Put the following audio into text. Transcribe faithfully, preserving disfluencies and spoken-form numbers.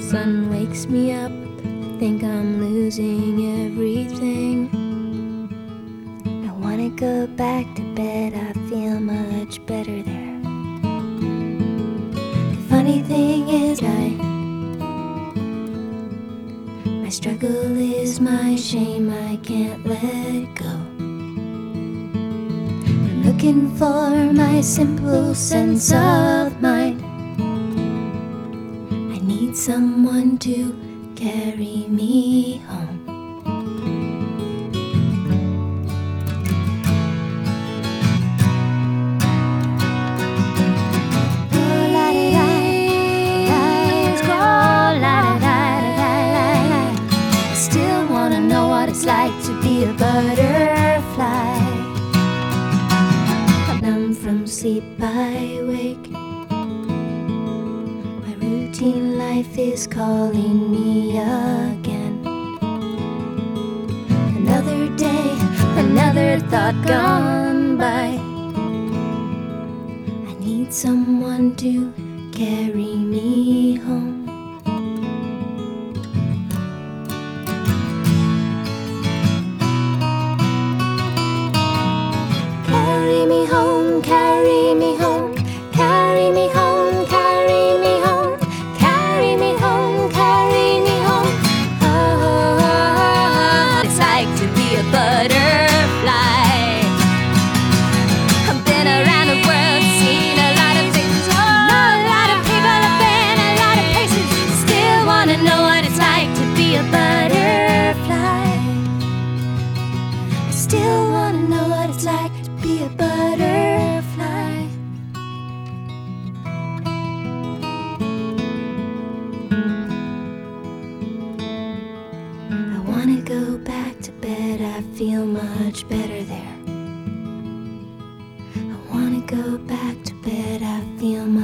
sun wakes me up, I think I'm losing everything. I wanna go back to bed, I feel much better there. The funny thing is I My struggle is my shame, I can't let go. I'm looking for my simple sense of mind. I need someone to carry me home. It's like to be a butterfly. Numb from sleep, I wake. My routine life is calling me again. Another day, another thought gone by. I need someone to carry me home. Carry me home, carry me home, carry me home, carry me home, carry me home, carry me home. Oh, it's like to be a butterfly. I've been around the world, seen a lot of things, oh, a lot of people, I've been a lot of places. Still wanna know what it's like to be a butterfly. I still wanna know what it's like to be a butterfly. I wanna go back to bed, I feel much better there. I wanna go back to bed, I feel much